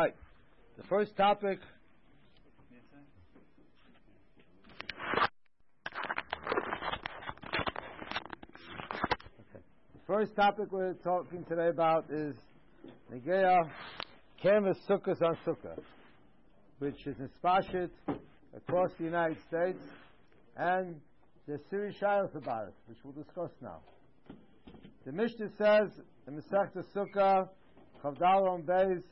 Right. The first topic. The first topic we're talking today about is Negeya Canvas Sukkahs on Sukkah, which is inspashit across the United States, and the series Shilas about it, which we'll discuss now. The Mishnah says in Masechta Sukkah, Chavdal on Beis,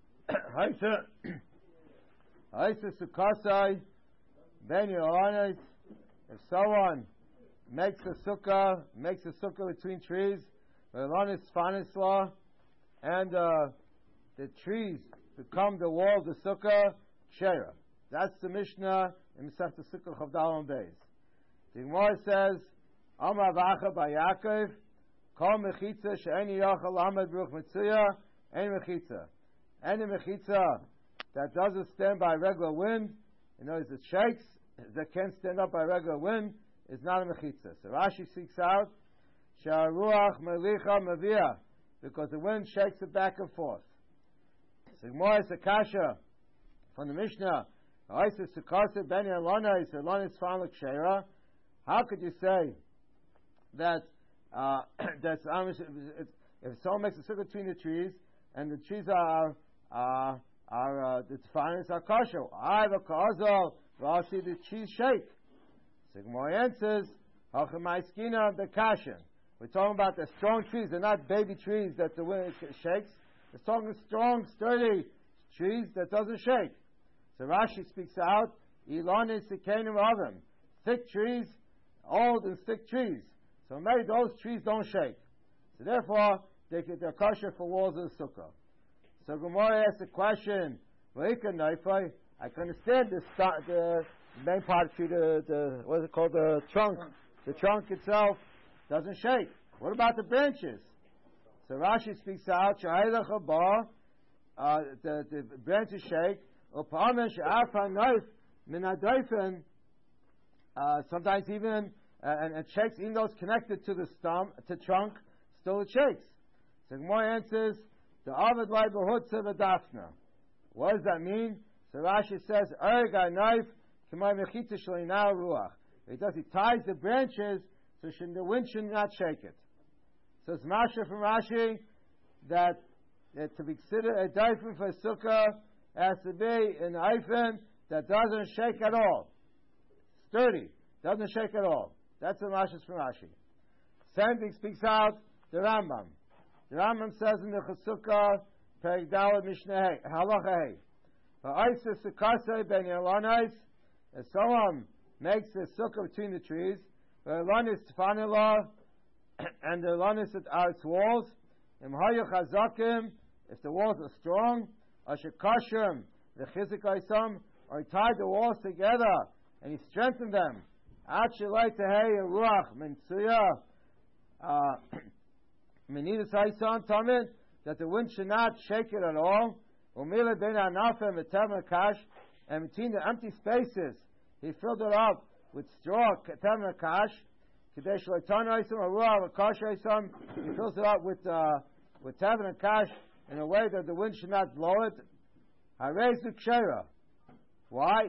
Haisa Sukkasai Ben Yohanes. If someone makes a sukkah between trees, and the trees become the wall of the sukkah, Shera. That's the Mishnah in Masechta Sukkah Chavdal on Beis. The Gemara says, Amar Vacha by Yaakov, Kol mechitza she'eni yachal lamed b'ruch mitzuya, any mechitza. Any mechitza that doesn't stand by regular wind, in other words, it shakes, that can't stand up by regular wind, is not a mechitza. So Rashi seeks out, she'aruach melicha mavia, because the wind shakes it back and forth. So Gemara is a kasha from the Mishnah, Haisa Sukkasa ben Elana, is Elana is found like Shera. How could you say that if someone makes a sukkah between the trees and the trees are the tefillins are kosher? I have a kazal. I'll see the trees shake. So Gemara answers, "Hachemaiskina the kashin." We're talking about the strong trees. They're not baby trees that the wind shakes. We're talking strong, sturdy trees that doesn't shake. So Rashi speaks out, "Ilan is the kenim of them." Thick trees, old and thick trees. So maybe those trees don't shake. So therefore, they're kosher for walls of the sukkah. So Gemara asks the question, I can understand the main part of the tree, what is it called, the trunk. The trunk itself doesn't shake. What about the branches? So Rashi speaks out, the branches shake, sometimes even and it shakes, even though it's connected to the trunk, still it shakes. So Gemara answers, the Avad Lai Behutza V'Dafna. What does that mean? So Rashi says, Erga knife, K'may Mechitza Shleina Ruach. He ties the branches so the wind should not shake it. So it's Masha from Rashi that to be considered a daifin for a sukkah has to be an eifin that doesn't shake at all. Sturdy, doesn't shake at all. That's the Mashas from Rashi. Same thing speaks out the Rambam. The Rambam says in the Chesukah, Perek Daled Mishneh Halacha Hey, Ha'isa Sukkasei Ben Yelanais, if someone makes a sukkah between the trees, Yelanais Tfanillah, and the Yelanais are its walls, Imhayu Chazakim, if the walls are strong, Asher Kashem, the Chizik Aisam, or he tied the walls together, and he strengthened them, that the wind should not shake it at all. And between the empty spaces, he filled it up with straw. He fills it up with tavan and kash in a way that the wind should not blow it. Why?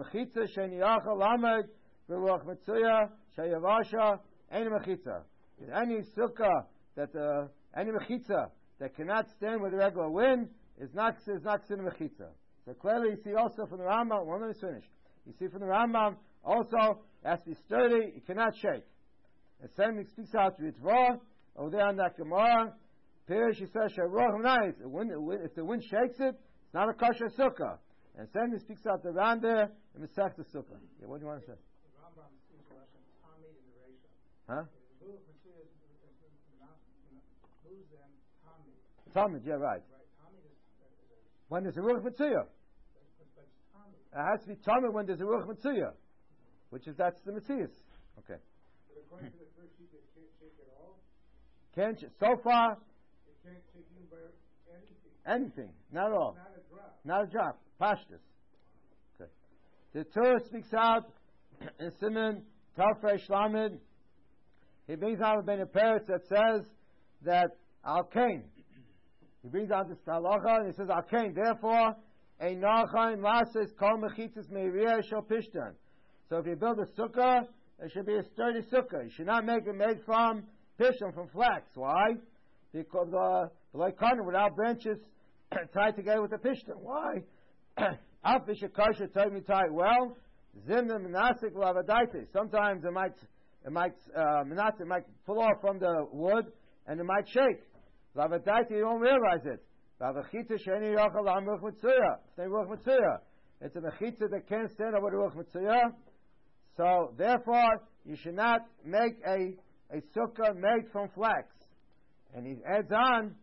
Beruach Mitzuya, Shayavasha, any mechitza. Any sukkah any mechitza that cannot stand with regular wind is not sin mechitza. So clearly you see also from the Rambam, well, let me finish. You see from the Rambam also, it has to be sturdy, it cannot shake. And same thing speaks out to Yitzvah, over there on that Gemara, Pirish, he says, if the wind shakes it, it's not a kosher sukkah. And same thing speaks out the Ran there, in the Masechta Sukkah. Yeah, what do you want to say? Rambam speaks Russian, Tommy in the ratio. Huh? Tommy, yeah, right. Tommy is when there's a Ruach Mitzuya. But Tommy. It has to be Tommy when there's a Ruach Mitzuya, that's the Matthias. Okay. But according to the first sheet, it can't shake at all? So far, it can't shake you by anything. Anything, not at all. Not a drop. Not a drop. Pashtus. Okay. The Torah speaks out in Siman Tafrei Shlamid. He brings out a Ben Peretz that says that Al Kain, He brings out this halacha and he says, "Okay, therefore, a nachon lasis kol mechitzas meiriyah shel pishtan." So if you build a sukkah, it should be a sturdy sukkah. You should not make it made from pishtan, from flax. Why? Because the loikana without branches tied together with the pishtan. Why? Alfish kasha told me tie well. Zimna menasik lavadaite. Sometimes it might pull off from the wood and it might shake. Lavadaite, you don't realize it. Lavachita sheni yachal amruch mitzuya. It's a mechitza that can't stand over the ruch mitzuya. So therefore, you should not make a sukkah made from flax. And he adds on,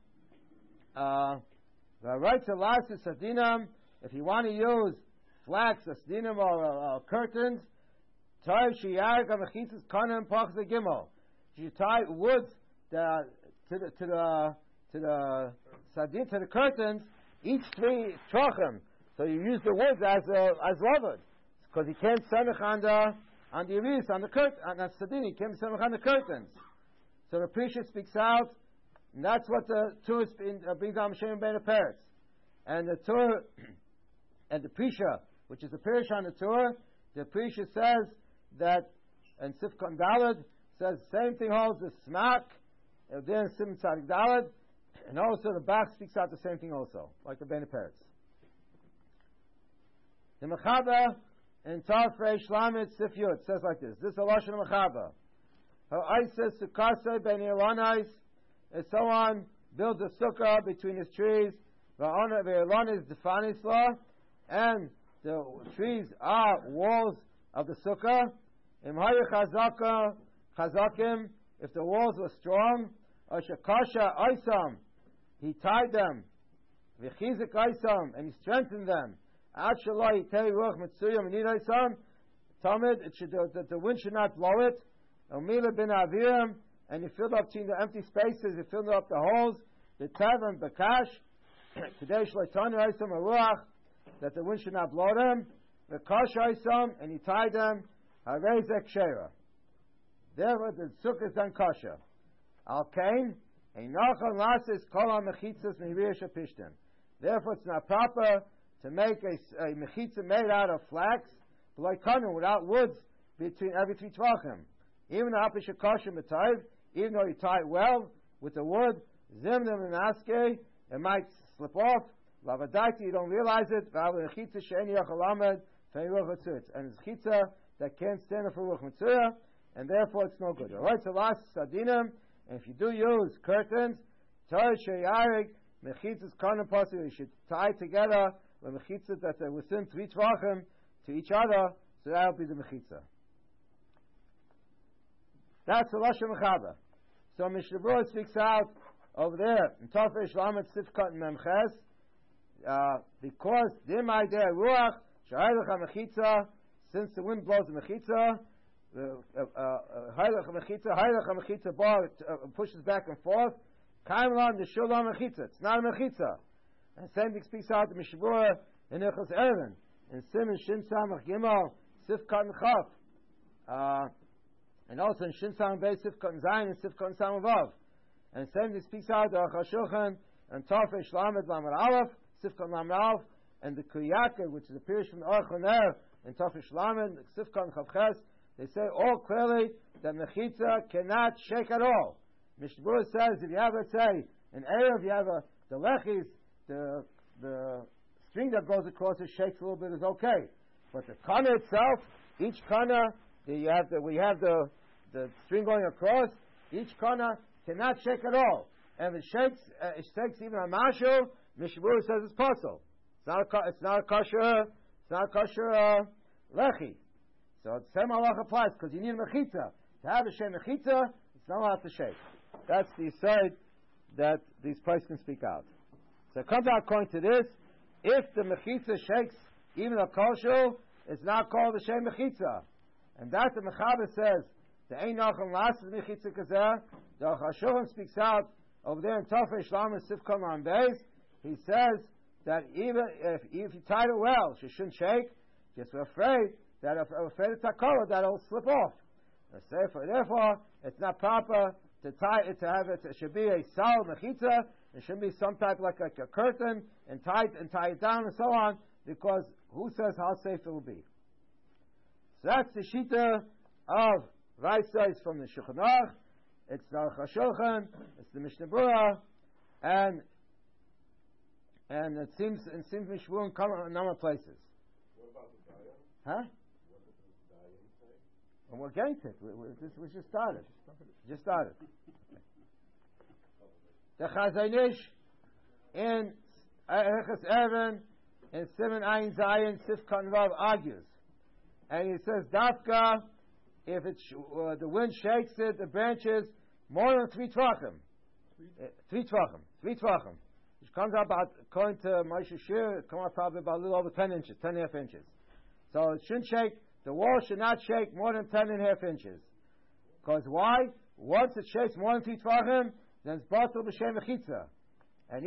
the right to last is sadinam. If you want to use flax, a sadinam or curtains, tie shiyarga mechitzas kanem pachs gimel. You tie wood to the sadin, to the curtains, each 3 trochim. So you use the wood as loved, because he can't semich on the iris, on the curtain, on the sadin. He can't semich on the curtains. So the Prisha speaks out. And that's what the Torah brings down Shem Ben Peretz. And the Torah, and the Prisha, which is the Pirish on the Torah, the Prisha says that, and Sifkon Dalad says the same thing holds the Smak, and then Sim Tzadik Dalad, and also the Bach speaks out the same thing also, like the Ben Peretz. The Mechaba in Tafrei Shlamit Sifyut says like this. This is a Lashon Mechaba. Ha'aises Sukasei Ben Ilanais. If someone builds a sukkah between his trees, Ve'ilon is Defanisla, and the trees are walls of the sukkah. Imhaya Chazakim, if the walls were strong, Ashakasha Aisam, he tied them, V'chizik Aisam, and he strengthened them. Ashalai Tei Ruach Mitzuyam and Nidaisam, Tamid, that the wind should not blow it. Umila bin Aviram, and you filled up between the empty spaces, you filled up the holes, the Tav and Bakash, Kadesh Laitani Aisam Aruach, that the wind should not blow them, the Kash Aisam, and he tied them, Harezek Shera. Therefore, the sukkah is done kasha. Al Kain, a Nachon Lasis Kol HaMechitzas Meiriah Shapishtan. Therefore, it's not proper to make a mechitza made out of flax, but like kanu, without woods between every 3 tvachim. Even the apish kasha metayv, even though you tie it well with the wood, zimnim and aske, it might slip off. Lavadaiti, you don't realize it. And it's chitza that can't stand up for ruch mitzvah, and therefore it's no good. Alright, so last sadinim, and if you do use curtains, tar sheyarik, mechitzas kanim pasu, you should tie together the mechitzas that are within 3 tvachim to each other, so that'll be the mechitza. That's the Lashon Mechaba. So Mishnah Berurah speaks out over there in Tafresh Lamed Sifkat and Memches, because Dimai Der Ruach Sha'ilach HaMechitza, since the wind blows the mechitza, Hailach HaMechitza bar pushes back and forth. Kaimlan the Shulam Mechitza. It's not a mechitza. And same thing speaks out the Mishnah Berurah in Echos Erevin in Siman Shin Samach Gimel Sifkat and Chaf. And also in Shin Samach Beis Sifkat and Zayin and Sifkat and Samach Vav. And same thing speaks out the Aruch HaShulchan and Tafresh Lamed Lamed Aleph Sifkat and Lamed Aleph and the Kriyaka, which is a period from the Aruch HaNer and Tafresh Lamed Sifkat and Chavches. They say all clearly that mechitza cannot shake at all. Mishnah Berurah says if you have, let's say, an Erev, you have the lechis, the string that goes across it shakes a little bit is okay. But the kana itself, each kana, we have the string going across, each kana cannot shake at all. And if it shakes even a mashu, Mishnah Berurah says it's possible. It's not a kosher lechi. So the same halacha applies because you need a mechitza. To have a shem mechitza, it's not allowed to shake. That's the side that these prices can speak out. So it comes out according to this, if the mechitza shakes even a kosher, it's not called a shem mechitza. And that the Mechaber says, the ein nachon lasis mechitza kazeh, the Chashuvim speaks out over there in Tafresh Lamed Sifkat on Beis, he says that even if you tied it well, she shouldn't shake, just we're afraid that if takala, that it'll slip off. Therefore, it's not proper to tie it, to have it, it should be a solid mechitza, There shouldn't be some type like a curtain and tie it down and so on, because who says how safe it will be? So that's the shita of Raisa. It's from the Shulchan Aruch, it's the Aruch HaShulchan, it's the Mishnah Berurah, and it seems Mishvu in a number of places. What about the Dayan? Huh? What does the Dayan say? And we're getting to it. We just started. Just started. The Chazon Ish in Erechas Erevin in Siman Ayin Zayin Sifkan Vav argues, and he says Dafka, if the wind shakes it, the branches more than 3 tvachim. 3 tvachim. Which comes out about, according to Moshe Shir, it comes out probably about a little over 10 inches, 10.5 inches. So it shouldn't shake, the wall should not shake more than 10.5 inches. Because why? Once it shakes more than 3 tvachim, then it's batal b'shem mechitza. And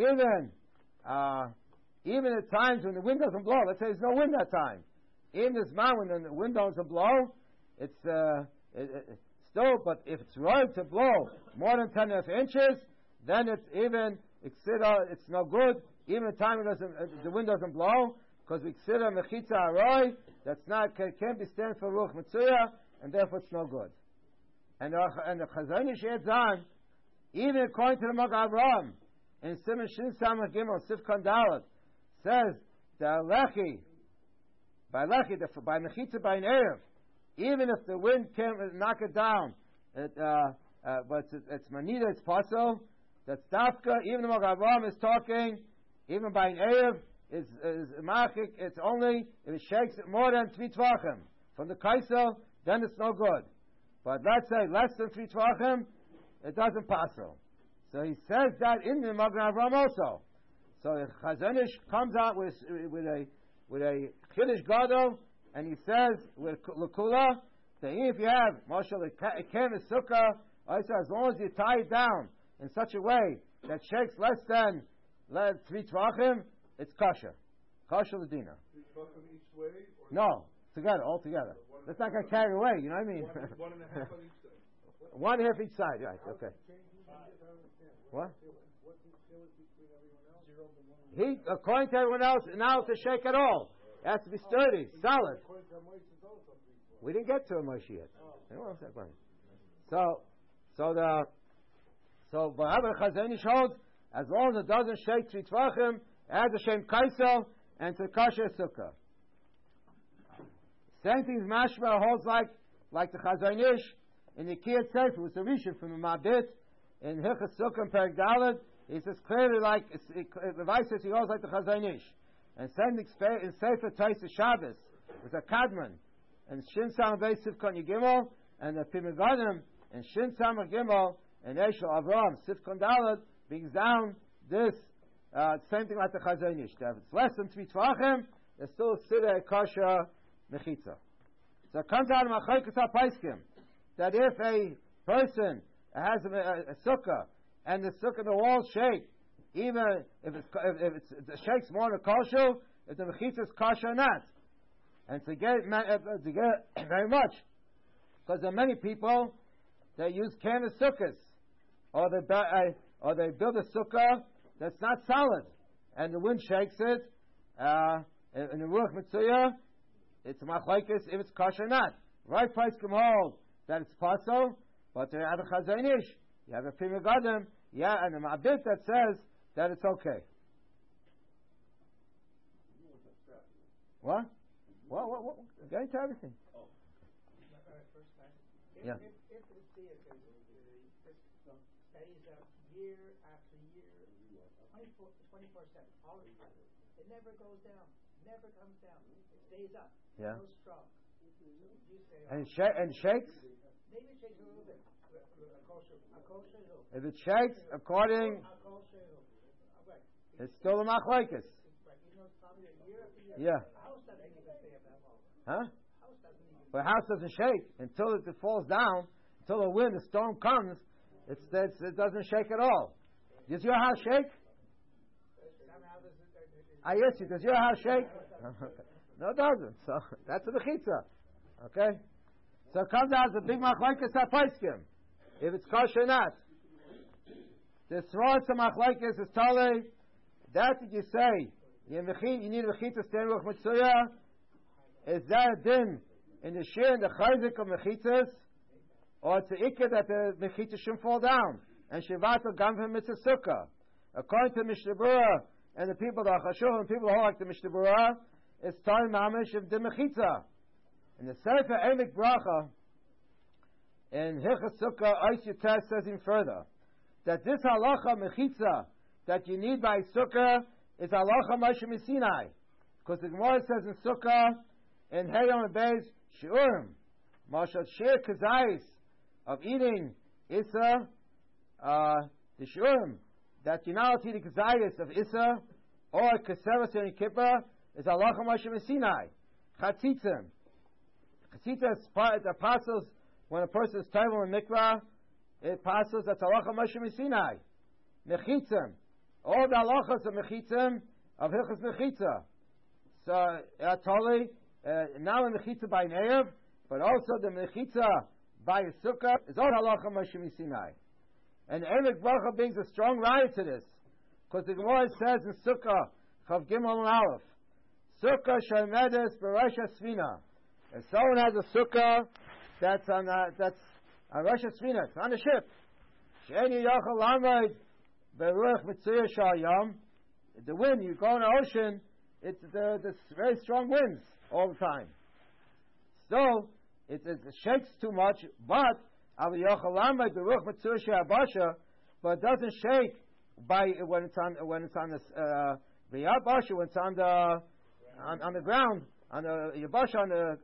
even at times when the wind doesn't blow, let's say there's no wind that time, even this mountain when the wind doesn't blow, it's still, but if it's right to blow more than 10.5 inches, then it's even, it's no good, even the time the wind doesn't blow, because we consider mechitza aroi, that's not, can't be stand for ruach mitzuya, and therefore it's no good. And the Chazon Ish adds on, even according to the Magen Avraham, in Siman Shin Samach Gimel, Sifkan Dalet, says, the lechi, by mechitza, by an erev, even if the wind can't knock it down, but it's manida, it's possible, that's dafka, even the Magen Avraham is talking, even by an erev, is machik, it's only, if it shakes it more than 3 tvachim, from the kaisel, then it's no good. But let's say less than 3 tvachim, it doesn't passel. So he says that in the Magen Avraham also. So the Chazon Ish comes out with a Chiddush Gadol, and he says with Lakula that if you have Mashal Ikem Sukkah, as long as you tie it down in such a way that shakes less than 3 tvachim, it's kosher. Kosher Ladina. 3 tvachim each way? Or no, together, all together. Let's not get carried away, you know what I mean? 1.5 on each side. 1.5 each side, right, okay. What? He, according to everyone else, now to shake at all. It has to be sturdy, solid. We didn't get to a Moshe yet. So Ba'abah Chazon Ish holds, as long as it doesn't shake 3 tvachim, it has a shem kaisel, and it's a kasher sukkah. Same thing Mashma holds like the Chazon Ish in the Kiyat Sefer, it was a rishon from the Mabit, in Hilchas Sukkah and Perek Dalet, he says clearly like, the vice says he holds like the Chazon Ish. And same in Sefer Taisa Shabbos, with a Kadman, and Shin Samach Beis Sifkon Yigimel, and the Pimigadim, and Shin Samach Gimel, and Eshel Avraham, Sifkon Dalet, brings down this, same thing like the Chazon Ish. If it's less than 3 tvachim, there's still Siddur Kasha Mechitza. So it comes out of Machlokes HaPoskim, that if a person has a sukkah, and the sukkah, the walls shake, even if it shakes more than a kosher, if the mechitza is kosher or not. And to get very much, because there are many people that use canvas sukkahs, or they build a sukkah that's not solid, and the wind shakes it, in the ruach mitzuya, it's machlokes if it's kosher or not. Right place can hold that it's possible, but they have a Chazon Ish, you have a Pri Megadim, and a Ma'abit that says that it's okay. What? Get into everything. Oh. Yeah. If the sea stays up year after year, 24/7, all the time, it never goes down, never comes down. It stays up. Yeah. So strong. And shakes? Maybe it shakes a little bit. If it shakes according, it's still a machlokes. Yeah. Huh? But a house doesn't shake until it falls down, until the wind, the storm comes. It doesn't shake at all. Does your house shake? I ask you, does your house shake? No, it doesn't. So that's the mechitza. Okay. So it comes out as a big machlokes HaPoskim, if it's kosher or not. The Srosh Machlekes is Tali. That's what you say. You need Mechitza stand with Mitzuya. Is that a din in the Shir and the Chayzik of Mechitzas? Or it's a Ikka that the Mechitza shouldn't fall down? And Shivato Gamvim Mitzvah Sukkah. According to Mishnah Berurah and the people, the Chashuv and people who like the Mishnah Berurah, it's Tali Mamish of the Mechitza. In the Sefer Emek Bracha, in Hilchas Sukkah, Ois Yutes says him further, that this halacha mechitza that you need by Sukkah is halacha Moshe Sinai. Because the Gemara says in Sukkah, in Heyon and Beis, Shiurim, Moshe Shir Kazais, of eating Issa, the Shiurim, that you not eat the Kazais of Issa, or Kaseras and Kippur, is halacha Moshe Sinai. Chatzitzim. Chatzitza is part, the apostles, when a person is table in mikvah, it passes that's halacha Moshe Sinai. Mechitzim. All the halachas of mechitzim, of hilchas mechitza. So, totally, now in mechitza by Ne'ev, but also the mechitza by a sukkah, is all halacha Moshe Sinai. And Emek Bracha brings a strong right to this. Because the Gemara says in Sukkah, Chav Gimel and Aleph, Sukkah Shemedes B'Rosh Hasfina. If someone has a sukkah that's on Rosh Hasfina, it's on a ship. She'eni Yachal Lamed Beruach Mitzuyah Shayam. The wind, you go in the ocean, it's the very strong winds all the time. So it shakes too much, but Al Yachal Lamed Beruach Mitzuyah Shayabasha, but it doesn't shake when it's on the Yabasha, when it's on the ground. On the Yabasha, on the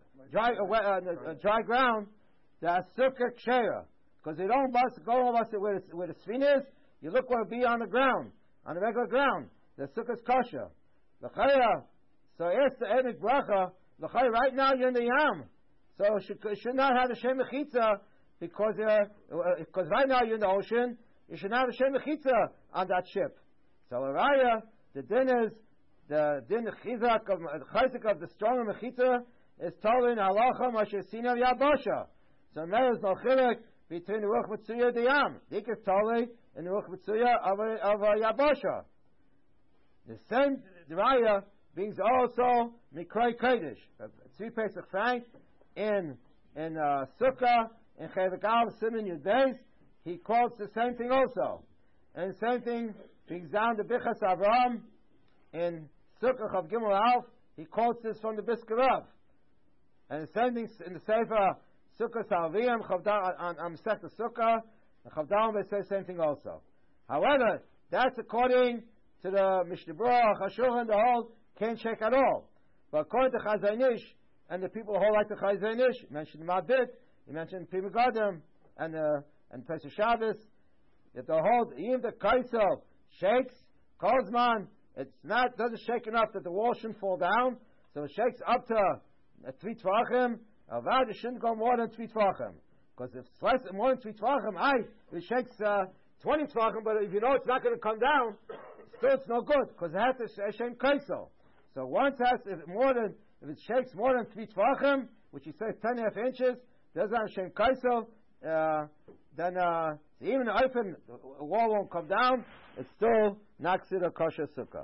dry ground, the Sukkah Kshera. Because they don't go over where the Sfina is, you look where it be on the ground, on the regular ground. The Sukkah's kosher. L'chaya, so it's the Emek Bracha, l'chaya, right now you're in the Yam. So you should not have the Shem Mechitza, because right now you're in the ocean, you should not have the Shem Mechitza on that ship. So Araya, the din is, the din chizak of the stronger mechitza is told in halacha Moshe Sinai Yabasha. So there is no chilek between the ruch mitzuya the yam. Dik is told in the ruch mitzuya of Yabasha. The same raya brings also mikray kodesh. 3 Pesach Frank in Sukkah in Chavik Al Siman Yud Beis. He quotes the same thing also, and the same thing brings down the Bichas Avraham in Sukkah Chav Gimel Alf. He quotes this from the Biskarav. And the same thing in the Sefer Sukkah Salviyam on Masechta Sukkah, and Chav Dalem they say the same thing also. However, that's according to the Mishnah Berurah, Chashuv, and the whole can't shake at all. But according to Chazon Ish and the people who hold like the Chazon Ish, he mentioned Mabit, he mentioned Pri Megadim, and Pesach Shabbos, that the whole even the Kaisel shakes, Kozman. It's not, doesn't shake enough that the wall shouldn't fall down, so it shakes up to 3 Tvachim. Avad, it shouldn't go more than 3 Tvachim. Because if it's less, more than 3 Tvachim, it shakes 20 Tvachim, but if you know it's not going to come down, still it's no good, because it has to Hashem Kaisel. So once if it shakes more than 3 Tvachim, which he says 10.5 inches, doesn't have Hashem Kaisel, then even the open wall won't come down, it's still knocks it a kosher sukkah.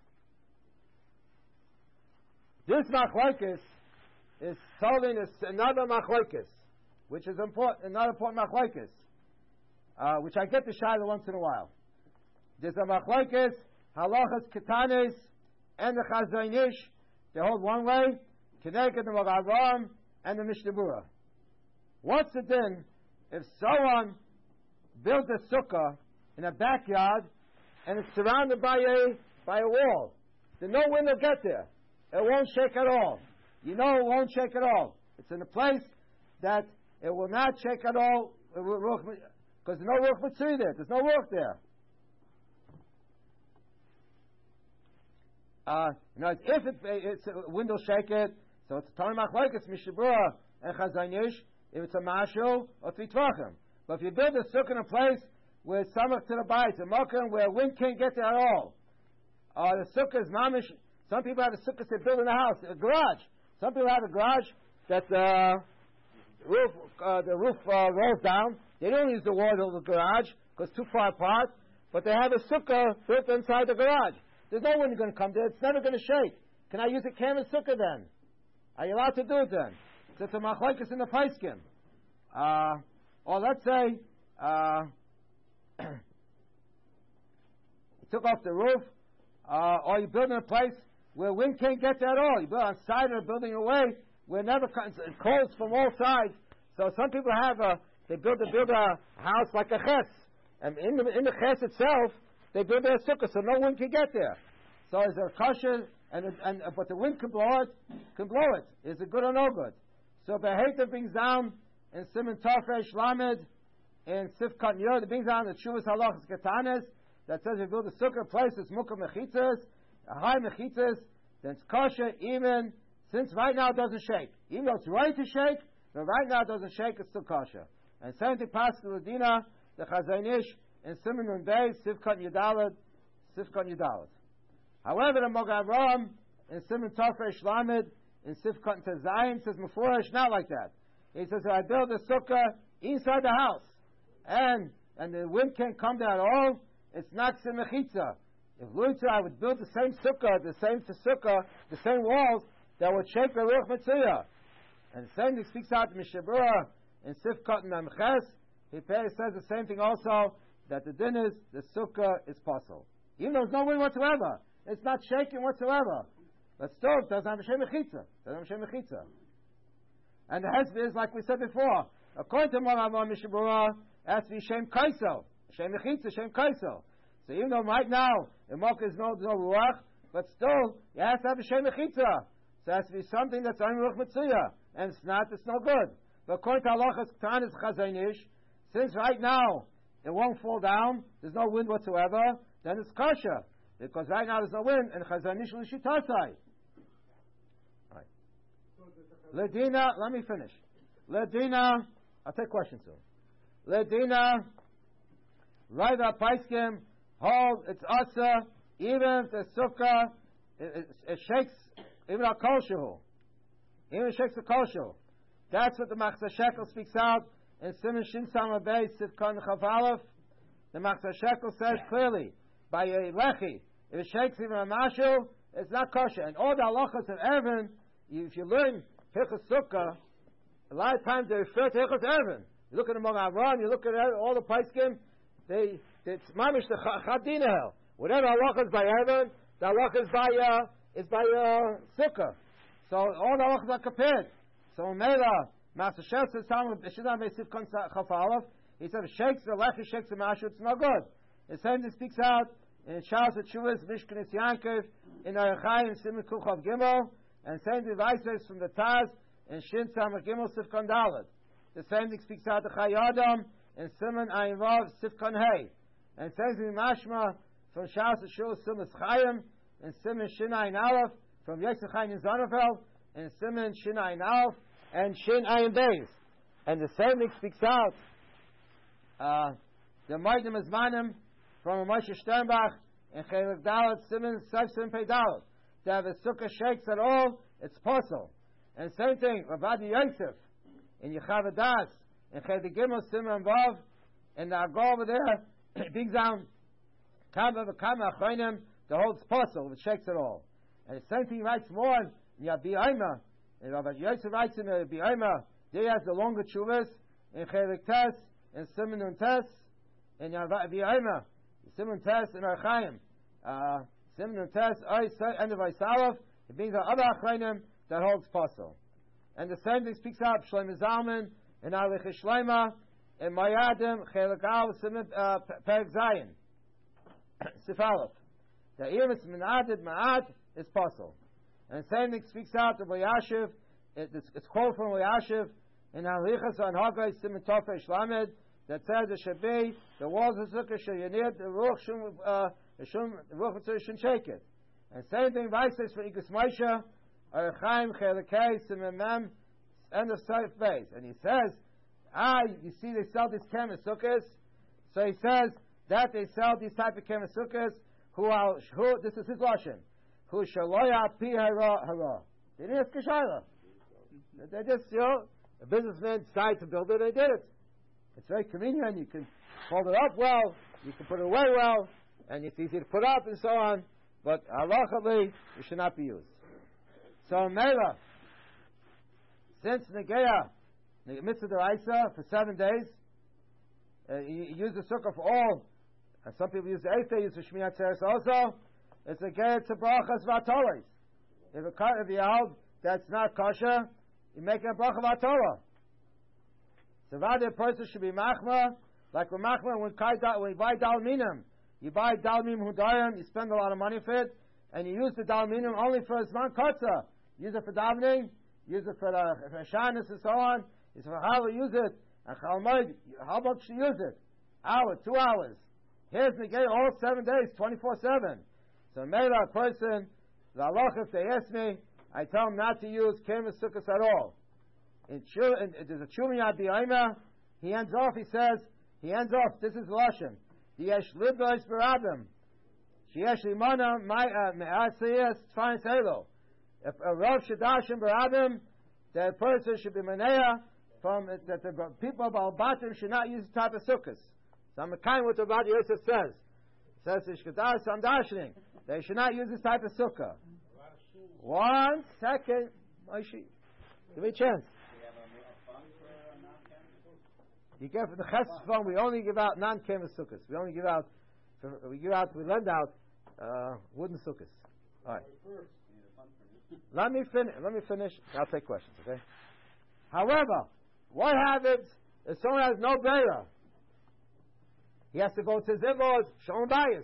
This machlokes is solving another machlokes, which is important, another important machlokes, which I get to shayla once in a while. There's a machlokes, halachas ketanes, and the Chazon Ish. They hold one way, Keneged the Avraham and the Mishnah Berurah. What's the din if someone built a sukkah in a backyard and it's surrounded by a wall? Then no wind will get there. It won't shake at all. You know it won't shake at all. It's in a place that it will not shake at all, because there's no ruch mitzvah there. There's no ruch there. If it's a wind will shake it, so it's a Tani Machlokes, Mishnah Berurah and Chazon Ish, if it's a mashal or 3 Tvachim. But if you build a sukkah in a place where it's samach to the bayit, a makom where wind can't get there at all, the sukkah is mamish. Some people have a sukkah they build in the house, a garage. Some people have a garage that the roof rolls down. They don't use the wall of the garage because it's too far apart. but they have a sukkah built inside the garage. There's no wind going to come there. It's never going to shake. Can I use a canvas sukkah then? Are you allowed to do it then? So it's a machlokes in the paiskim. Or let's say you took off the roof, or you build in a place where wind can't get there at all. You build on the side of the building away where it cold from all sides. So some people have they build a house like a ches, and in the ches itself they build a sukkah so no wind can get there. So is there kosher? But the wind can blow it. Is it good or no good? So Beheta brings down in Siman Tafresh Lamed in Sifkat Yor, it brings down the Chuvas Halachas Ketanes that says if you build a sukkah place it's Mukha Mechitzas, a high Mechitzas, then it's kosher even since right now it doesn't shake. Even though it's ready to shake, but right now it doesn't shake, it's still kosher. And 70 Pascal Ladina, the Chazanish in Siman Nun Bey, Sifkat Yudalad. However, the Mogav in Siman Tafresh Lamed in Sifkat Tezayin says Mefurish not like that. He says if I build a sukkah inside the house and the wind can't come there at all, it's not Simechitza. If Luitza I would build the same walls that would shake the Ruach Mitzuyah. And the same thing speaks out to Mishabura in Sifkat Memches. He says the same thing also, that the din is the sukkah is possible. Even though there's no wind whatsoever. It's not shaking whatsoever. But still, it doesn't have a Shem Mechitza. And the hezbollah is like we said before. According to Morav Mishabura, it has to be Shem Kaiso. Shem Mechitza, Shem Kaiso. So even though right now, in Mocha is no Ruach, but still, it has to have a Shem Mechitza. So it has to be something that's on Ruach Mitzuyah. And it's not, it's no good. But according to Halachas Ketanis Chazanish, since right now it won't fall down, there's no wind whatsoever, then it's kosher. Because right now there's no wind, and Chazanish L'Shitasai. Right. Ledina, let me finish. Ledina, I'll take questions soon. Ledina, Raiva Paiskim, hold, it's Asa, even if the sukkah, it shakes, even a kosher. Even shakes the kosher. That's what the Machzor Shekel speaks out in Siman Shin Samar Beis Sifkan Chavalef. The Machzor Shekel says clearly, by a lechi, if it shakes even a mashal, it's not kosher. And all the halachas of Erevin, if you learn Hilchos Sukkah, a lot of times they refer to Hilchos Erevin. You look at the Mogav Ron, you look at all the Paiskim, it's mamish the Chadinah. Whatever halachas by Erevin, the halachas is by Sukkah. So all the halachas are compared. So Mela, Master Shel says, he said, if it shakes the lechi, shakes the mashu, it's no good. The same thing speaks out in Shas Chuvas, Mishkanis Yankov, in Arachai, in Siman Kuchav Gimel, and same thing says from the Taz, in Shin Samar Gimel, Sifkan Dalet. The same thing speaks out the Chai Adam, in Siman Ayin Vav, Sifkan Hey. And same thing Mashma, from Shas Chuvas, Simas Chayim, in Siman Shin Ayin Aleph, from Yosef Chaim in Zonafel, in Siman Shin Ayin Aleph, and Shin Ayin Beis. And the same thing speaks out the Maidim Azmanim from Moshe Sternbach in Chelik Dalet Siman Seif Siman Pei Dalet. To have a sukkah shakes at all, it's possible. And same thing, Rabbi Yosef in Yechav Das in Chelik Gimel Siman Vav and the Agor over there brings down Kama V'Kama Achronim the whole it's possible if it shakes at all. And the same thing he writes more in Yabi Aima. And Rabbi Yosef writes in Yabi Aima, there he has the longer chuvas in Chelik Tes, in Siman Nun Tes, in Yabi Aima, Siman Tes in Archaim, Siman Nun Tes, end of Isalov, it brings out other Achronim that holds possible. And the same thing speaks out Shlomo Zalman in Alich Shlomo, in Mayadim, Chelik Al, Siman Perek Zayin, Sifalov. The Iris Menadid Ma'at is possible. And the same thing speaks out of Yashiv, it's quoted from Yashiv in Halichas on Haggai Siman Tafresh Lamed that says it should be the walls of Sukkah should unite the Ruach shouldn't shake it. And same thing Vaises for Igus Moshe Archaim Chelikei Siman Mem end of Seif Beis. And he says, you see they sell these Kemes Sukkahs. So he says that they sell these type of Kemes Sukkahs who this is his lashon. Who shaloya pi hara. They didn't ask Kishayla. They just, a businessman decided to build it, they did it. It's very convenient, you can hold it up well, you can put it away well, and it's easy to put up and so on, but halachically, it should not be used. So, Mela, since Negeah, the mitzvah deraisa for 7 days, you use the sukkah for all, and some people use the 8th day, use the Shmini Atzeres also, it's Negeah to brachas v'atolos. If you hold that's not kosher, you're making a bracha v'atolah. So rather, a person should be machma, like when machma, when you buy dalminim, you buy dalminim hudarim, you spend a lot of money for it, and you use the dalminim only for zman kotza. Use it for davening, use it for shanis and so on. Use it for how to use it. And chalmud, how much to use it? Hour, 2 hours. Here's the game all 7 days, 24/7. So maybe a person, the halacha, if they ask me, I tell them not to use kemes sukkos at all. There's a Chumiyat B'Ayma. He ends off. This is Lashon. Yesh libos b'rabim. Sheyesh limana me'asiyas tfayin selo. If a rav shadashim b'rabim, the person should be maneya from that the people of Al-Batim should not use this type of sukkahs. So I'm kind of what the Rabbi Yosef says. It says Ishkadash Samdashning. They should not use this type of sukkah. 1 second, Moshe. Give me a chance. You get for the Chesed fund, we only give out non-kemes sukkahs. We lend out wooden sukkahs. All right. Let me finish. I'll take questions, okay? However, what happens if someone has no beira? He has to go to his in-laws, Shalom Bayis,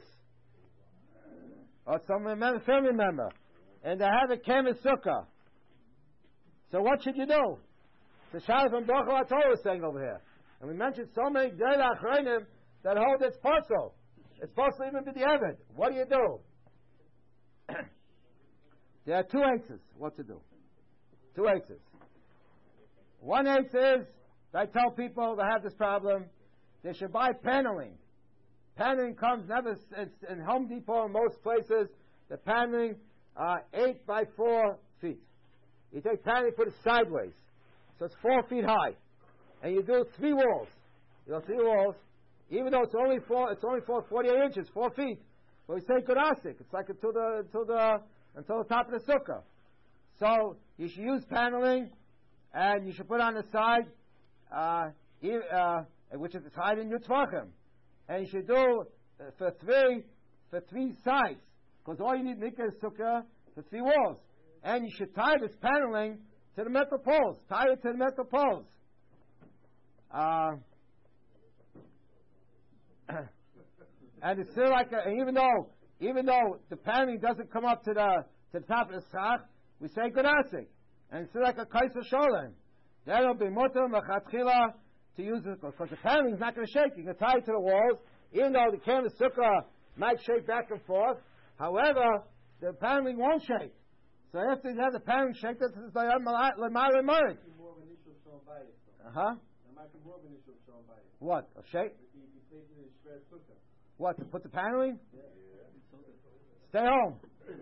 or some family member, and they have a kemes sukkah. So what should you do? The Shai from Bracha Torah is saying over here. And we mentioned so many Gdei Achronim that hold it's possible. It's possible even to the Eved. What do you do? There are 2 answers what to do. 2 answers. One answer is, I tell people that have this problem, they should buy paneling. Paneling comes it's in Home Depot in most places. The paneling 8 by 4 feet. You take paneling, put it sideways. So it's 4 feet high. And you do 3 walls. You do 3 walls. Even though it's only 48 inches, 4 feet. But we say Kurasik. It's like until the top of the sukkah. So you should use paneling, and you should put on the side, which is higher than your tvachim. And you should do for three sides, because all you need mikveh is sukkah for 3 walls. And you should tie this paneling to the metal poles. Tie it to the metal poles. And it's still like even though the paneling doesn't come up to the top of the sach, we say Gurasik, and it's still like a kaiser sholem. That'll be mutter machatchila to use it, because the paneling is not going to shake. You can tie it to the walls, even though the kemes sukkah might shake back and forth. However, the paneling won't shake. So after you have the paneling shake, this is the lemar emerge. What? A shake? What? To put the paneling? Yeah. Stay home.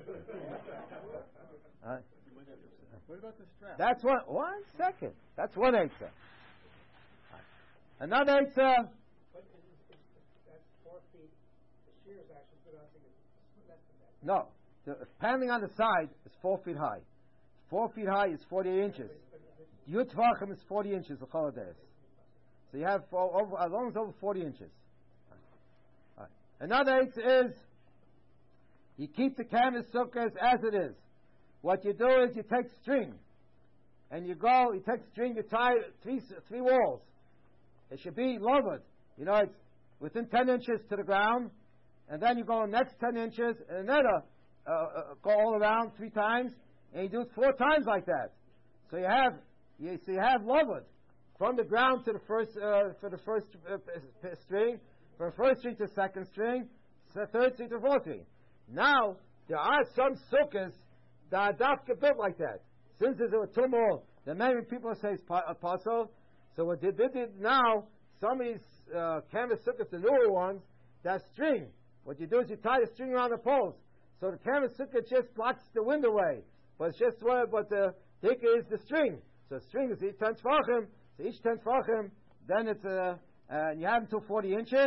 What about the strap? That's one. 1 second. That's one answer. Another answer. But that's 4 feet. The shear is actually good. I think it's less than that. No. The paneling on the side is 4 feet high. 4 feet high is 48 inches. Your tvachim is 40 inches of holidays. So you have as long as over 40 inches. Right. Another answer is you keep the kemes sukkahs as it is. What you do is you take string, and you take string, you tie 3 walls. It should be lowered. You know, it's within 10 inches to the ground, and then you go next 10 inches, and then go all around 3 times, and you do it 4 times like that. So you have lowered from the ground to the first string, from first string to second string, third string to fourth string. Now there are some sukkahs that are built like that. Since there's a tumult, the many people say it's apostle. So what they did now, some of these kemes sukkahs, the newer ones, that string. What you do is you tie the string around the poles. So the kemes sukkah just blocks the wind away. But it's just but the hikah is the string. So the string is 10 tefachim. So each 10 tefachim, then it's and you have until 40 inches.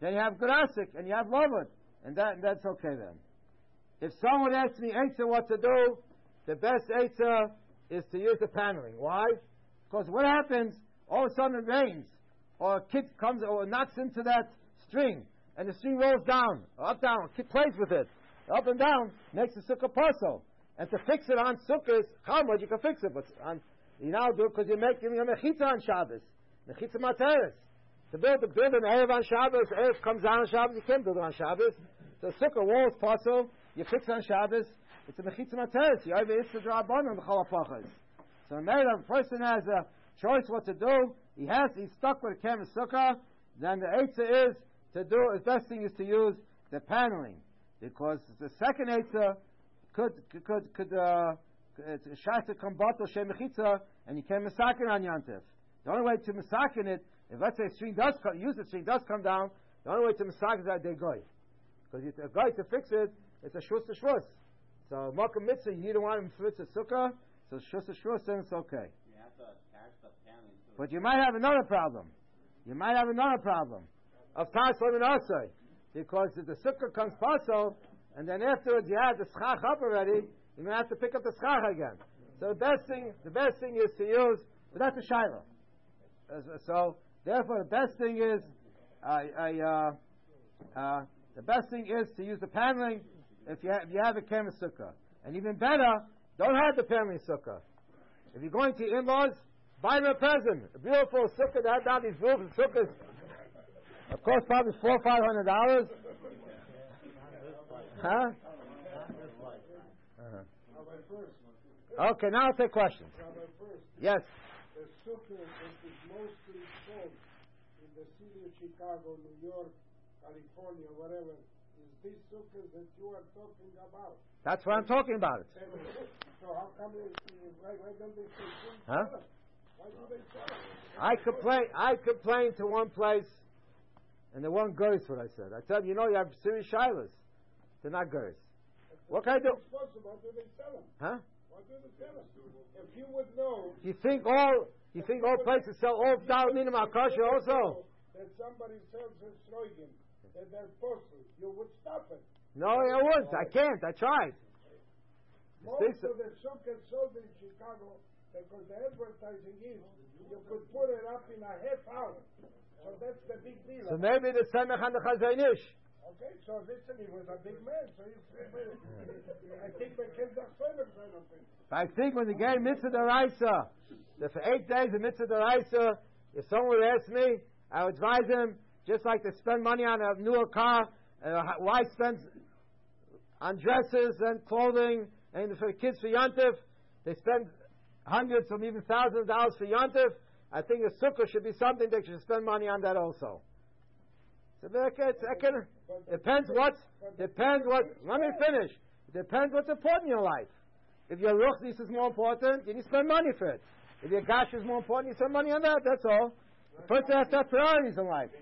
then you have Grasik, and you have Lovud, and that's okay then. If someone asks me Eitzah what to do, the best Eitzah is to use the paneling. Why? Because what happens, all of a sudden it rains, or a kid comes or knocks into that string, and the string rolls down, or up, down, a kid plays with it, up and down, makes the sukkah puzzle. And to fix it on sukkahs, Chalmud, you can fix it, but you now do it because you're making a mechitza on Shabbos, mechitza materes. To build an Erev on Shabbos, Erev comes down on Shabbos, you can't build it on Shabbos. So sukkah wall is puzzle, you fix it on Shabbos, it's a mechitza materes. You have it's the drabon on the chalapachas. So if a person has a choice what to do, he's stuck with a kemes sukkah, then the eitzah is to do, the best thing is to use the paneling. Because the second eitzah could shasa kambato she mechitza, and you can't masakin on yantif. The only way to masakin it, if let's say string does come down, the only way to masakin is that they go. Because a guy to fix it, it's a shvus to shvus. So makam mitzvah, you don't want him to fix a sukkah, so shvus to shvus, then it's okay. You have to attach the paneling to But you might have another problem. Of Taslim and Asay. Because if the sukkah comes paso, and then afterwards you have the schach up already, you're going to have to pick up the schach again. So the best thing is to use, but that's a shiloh. So therefore the best thing is, to use the paneling if you have a kemes sukkah. And even better, don't have the paneling sukkah. If you're going to in-laws, buy them a present. A beautiful sukkah that had these beautiful sukkahs. Of course, probably $400 or $500. Huh? Okay, now I'll take questions. Yes. The sukkah that is mostly sold in the city of Chicago, New York, California, whatever, is this sukkah that you are talking about. That's what I'm talking about. So how come why don't they say Huh? Why do they sell it? I complained to one place, and the one goes what I said. I tell them, you have serious shilas. They're not goes. What can I do? Why do they sell them? Huh? Why do they sell them? If you would know... You think all places sell all Dalminim Akasha also? That somebody sells a Stroigin, that they're posted, you would stop it. No, I wouldn't. I can't. I tried. Most of the sukkahs sold in Chicago, because the advertising is, you could put it up in a half hour. So that's the big deal. So maybe the Semech and the Chazaynish. Okay, so listen, he was a big man, so I think the kids are famous, I don't think. I think when the game mitzvah deraisa, for 8 days of mitzvah deraisa, if someone would ask me, I would advise him, just like to spend money on a newer car, wife spends on dresses and clothing, and for kids for Yantif, they spend hundreds or even thousands of dollars for Yantif. I think a sukkah should be something they should spend money on that also. So depends what. Let me finish. It depends what's important in your life. If your ruchnis is more important, then you spend money for it. If your gash is more important, you spend money on that. That's all. The person has to have priorities in life.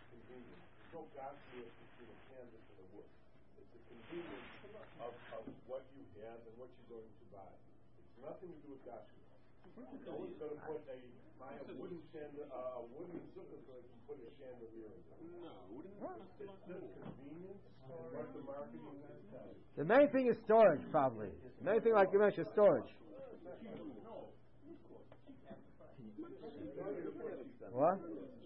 What you have and what you're going to buy. It's nothing to do with gash. No one's going to put a wooden sukkah so they can put a chandelier in it. No, it's just convenience. What the marketing is. The main thing is storage, probably. The main thing, like you mentioned, storage. What?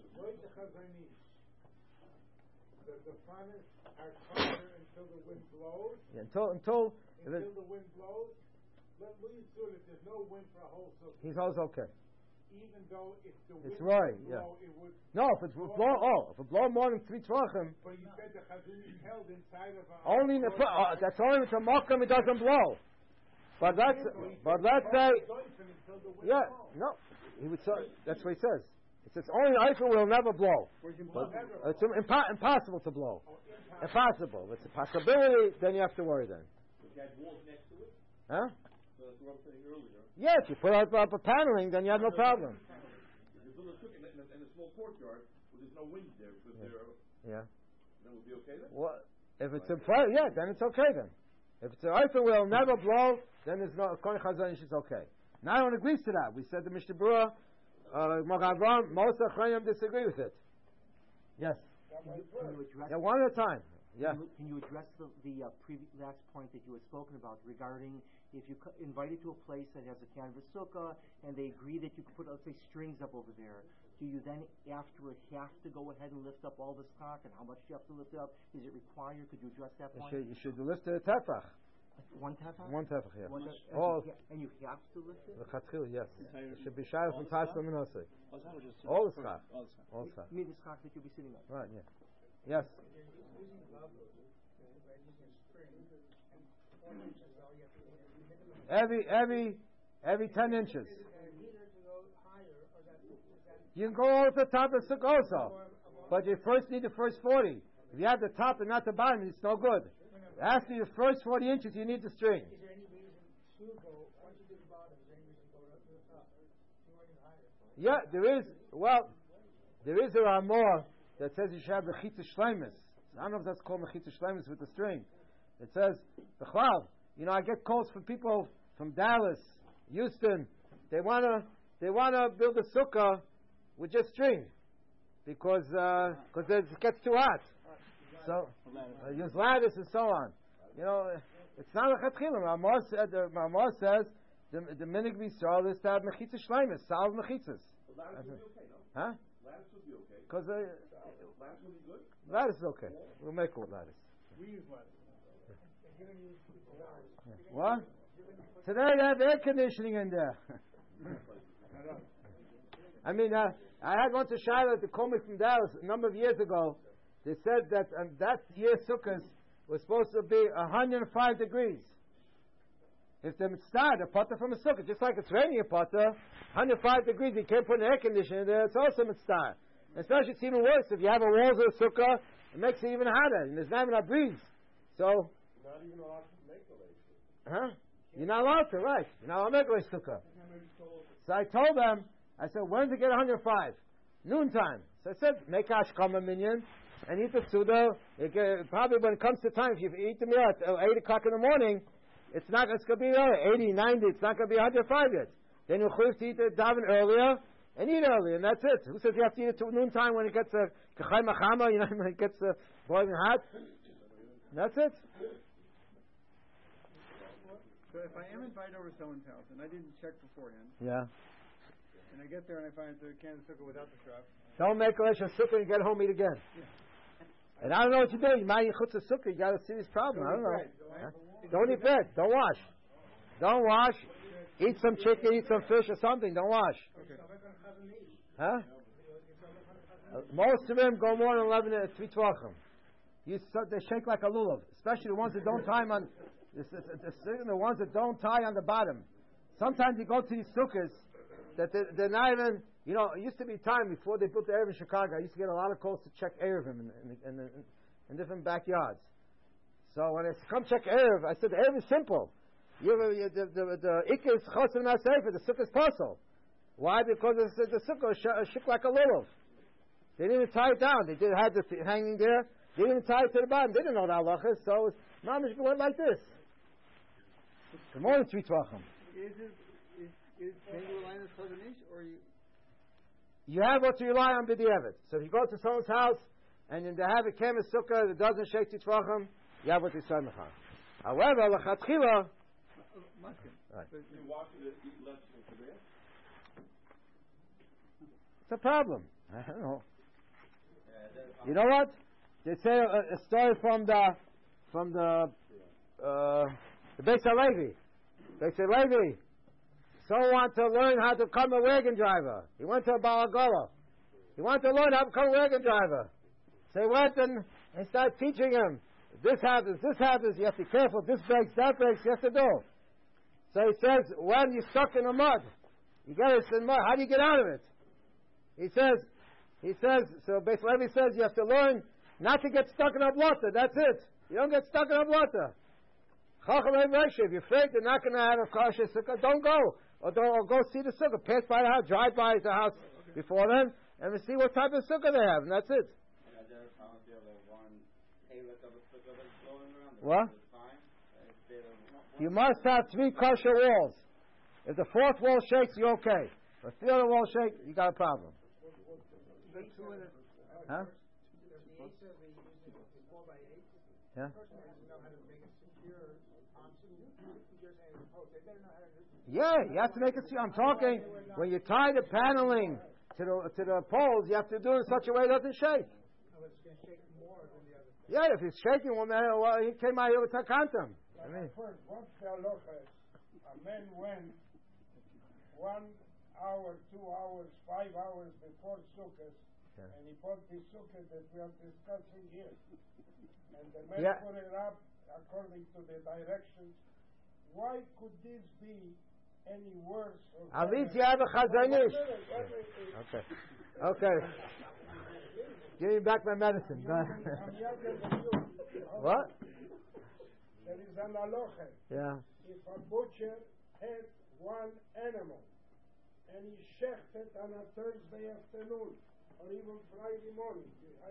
The furnace are covered until the wind blows. Yeah, until the wind blows. Let me assume if there's no wind for a whole sukkah. He's always okay. Even though if the wind It's right, would yeah. blow, it would... No, if it blow more than 3 tvachim, But you said the chazon is held inside of a... only in the that's only if the mokum it doesn't blow. But let's say, yeah, no, he would say, that's what he says. It says only the Eiffel will never blow. But it's impossible to blow. Impossible. It's a possibility. Then you have to worry. Then. But you had walls next to it. Huh? So that's what I was saying earlier. Yes, you put up a paneling, then you have no problem. If you build a sukkah in a small courtyard, where there's no wind there, because Yeah. then we'll be okay then. Well, if it's in fire, yeah, then it's okay then. If it's an Eiffel will never blow, then there's no Kohen Chazanish is okay. Now no one agrees to that. We said the Mishnah Berurah, most Achrayim disagree with it. Yes. The Can you address? Yeah, one at a time. Yeah. Can you address the last point that you had spoken about regarding if you invited to a place that has a canvas sukkah and they agree that you could put, let's say, strings up over there, do you then afterward have to go ahead and lift up all this cock, and how much do you have to lift up? Is it required? Could you address that point? You should lift the tefach. One tefach? One tefach, yeah. And you have to lift it? The chatchil, yes. It should be shayach from Taslim and Osei. All the schach. All the schach. You mean the schach that you'll be sitting on? Right, yeah. Yes. Every 10 inches. You can go over the top of the sukkah also, but you first need the first 40. If you have the top and not the bottom, it's no good. After your first 40 inches, you need the string. Is there any reason to go, once you do the bottom, is there any reason to go to the top? Yeah, there is a Ramah that says you should have the chitza shleimus. I don't know if that's called the chitza shleimus with the string. It says, I get calls from people from Dallas, Houston. They wanna build a sukkah with just string because it gets too hot. So use lattice and so on. It's not a chatchilim. Ramah says the minig b'Yisrael is to have mechitza shleimus, solid mechitzas. Lattice would be okay, no? Huh? Lattice would be okay. Because lattice would be good. Lattice is okay. We'll make it with lattice. We use lattice. What? Today they have air conditioning in there. I had once a shayla to call me from Dallas a number of years ago. They said that that year's sukkahs was supposed to be 105 degrees. If the mitzvah, the potter from a sukkah, just like it's raining a potter, 105 degrees, you can't put an air conditioner there, it's also mitzvah. Especially it's even worse, if you have a walls of a sukkah, it makes it even hotter, and there's not even a breeze. So, not even allowed to make a lake. huh? You're not allowed to, right? You're not allowed to make a lake sukkah. So I told them, I said, when does it get 105? Noontime. So I said, make ashkama minyan, and eat the suda. Probably when it comes to time, if you eat the meal at 8 o'clock in the morning, it's going to be 80, 90, it's not going to be 105 yet. Then you'll have to eat the daven earlier and eat early, and that's it. Who says you have to eat it till noontime when it gets kachai machama, when it gets boiling hot? That's it. So if I am invited over to someone's house and I didn't check beforehand, Yeah. and I get there and I find the canvas sukkah without the strap, Don't make a lesson sukkah and get home eat again. Yeah. And I don't know what you do. You might eat chutz sukkah. You got a serious problem. I don't know. Huh? Don't eat bread. Don't wash. Don't wash. Eat some chicken. Eat some fish or something. Don't wash. okay. Huh? Most of them go more than 11 to 3 tvachim. They shake like a lulav, especially the ones that don't tie them on. The ones that don't tie on the bottom. Sometimes you go to these sukkahs that they're not even. It used to be time before they built the Erev in Chicago. I used to get a lot of calls to check Erevim in different backyards. So when I come check Erev, I said the Erev is simple. The Ikka is Chosim Nasefer, the sukkah is puzzle. Why? Because the sukkah is shook like a lulav. They didn't even tie it down. They had it hanging there. They didn't even tie it to the bottom. They didn't know the halachas, so mamish went like this. For more than 3 tvachim. Is can you rely on this Chazon Ish, or you have what to rely on b'di'evet. So if you go to someone's house and they have a kemes sukkah that doesn't shake 2 tvachim, you have what you say mechar. However, l'chatchila, right. You wash it, eat less than today. It's a problem. I don't know. You know what? They say a story from the Beis HaLevi. Beis HaLevi. Someone wanted to learn how to become a wagon driver. He went to a Balagala. He wanted to learn how to become a wagon driver. So he went and started teaching him. This happens, you have to be careful, this breaks, that breaks, you have to do. So he says, when you're stuck in the mud, you get it in mud, how do you get out of it? He says, so Beis HaLevi says you have to learn not to get stuck in a blotter, that's it. You don't get stuck in a blotter. If you're afraid they're not going to have a kosher sukkah, don't go. Or go see the sukkah. Pass by the house, drive by the house before then, and see what type of sukkah they have, and that's it. What? You must have 3 kosher walls. If the 4th wall shakes, you're okay. If the other wall shakes, you got a problem. The 2 and Huh? Yeah. person doesn't know how to make it secure. You're saying the post. They better know how to do it. Yeah, you have to make it secure. I'm talking when you tie the paneling to the poles, you have to do it in such a way it doesn't shake. Oh, it's going to shake more than the other thing. Yeah, if it's shaking, well, he came out here with takantam. First, what's the halacha? A man went 1 hour, 2 hours, 5 hours before Sukkot, and he bought the Sukkot that we are discussing here. And the man put it up according to the directions. Why could this be any worse? At least you have a chazanish. Okay. Give me back my medicine. What? There is an halacha. Yeah. If a butcher had one animal and he shechted on a Thursday afternoon or even Friday morning,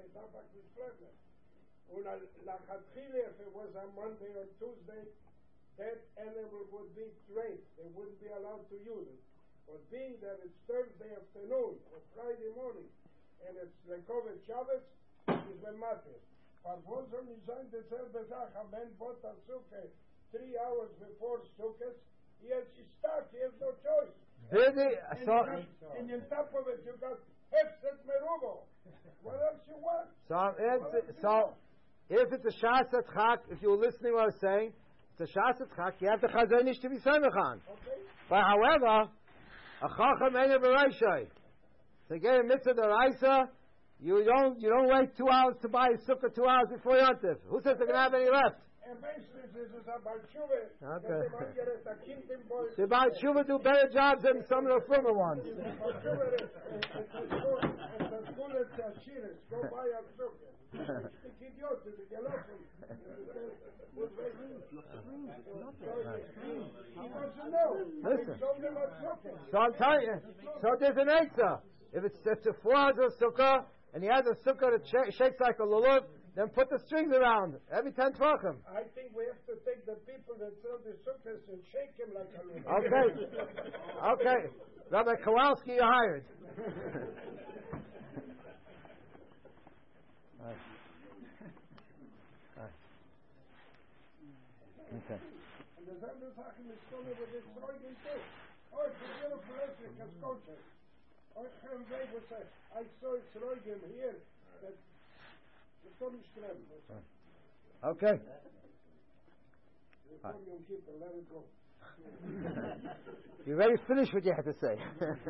if it was a Monday or Tuesday, that animal would be trained. They wouldn't be allowed to use it. But being that it's Thursday afternoon or Friday morning and it's recovered Shabbos, is a matter. But once on his own, the Zerbezach, a man bought a sukkah 3 hours before Sukkot, he has his stock, he has no choice. And on top of it, you got Hefset Merubo. What else you want? So if it's a Shas Chak, if you were listening to what I was saying, it's a Shas Chak, you have the Chazanish to be Semechan. Okay. But however, a Chacham ain't a Bereishai. To get a mitzvah deraisa, you don't wait 2 hours to buy a sukkah 2 hours before Yontif. Who says they're going to have any left? And basically, this is about Tshuva. Okay. The Baal Tshuva do better jobs than some of the former ones. Go buy a sukkah. Listen. So I'm telling you. So there's an answer. If it's 4 hours of sukkah and he has a sukkah that shakes like a lulav, then put the strings around every 10 tvachim. I think we have to take the people that sell the sukkahs and shake him like a lulav. Okay. Rabbi Kowalski, you're hired. Okay. And the Zerbezach is coming with this Freuden too. Oh, it's a beautiful Esrik as coaches. Oh, Chaim Zeig would say, I saw it's Freuden here. That the Tony Strem. Okay. Let it go. You ready to finish what you have to say?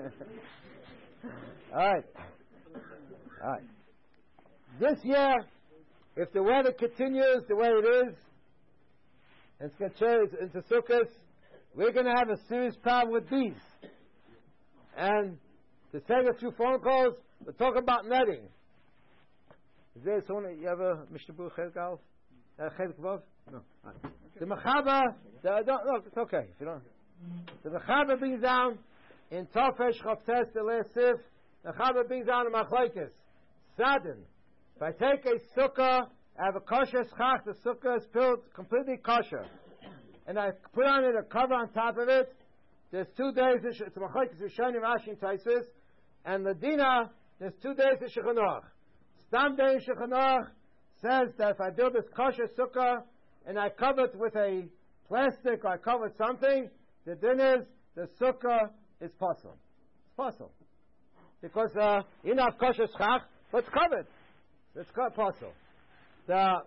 All right. This year, if the weather continues the way it is, and it's going to change into Sukkot, we're going to have a serious problem with bees. And to take a few phone calls, we're talking about netting. Is there someone, you have a Mishnah Berurah Chelik Vav? No. The Mechaba, no, it's okay. If you don't. The Mechaba brings down in Tofesh Chavtes, the last sif, the Mechaba brings down the Machlokes. Sadin. If I take a sukkah, I have a kosher schach, the sukkah is filled completely kosher. And I put on it a cover on top of it. There's 2 days, it's a Machlokes, Rishonim, Rashi, and Taisus. And the Dina, there's 2 days of Shulchan Aruch. Stam Day Shulchan Aruch says that if I build this kosher sukkah and I cover it with a plastic or I cover it something, the din is the sukkah is possible. It's possible. Because you don't have kosher schach, but it's covered. It's possible. The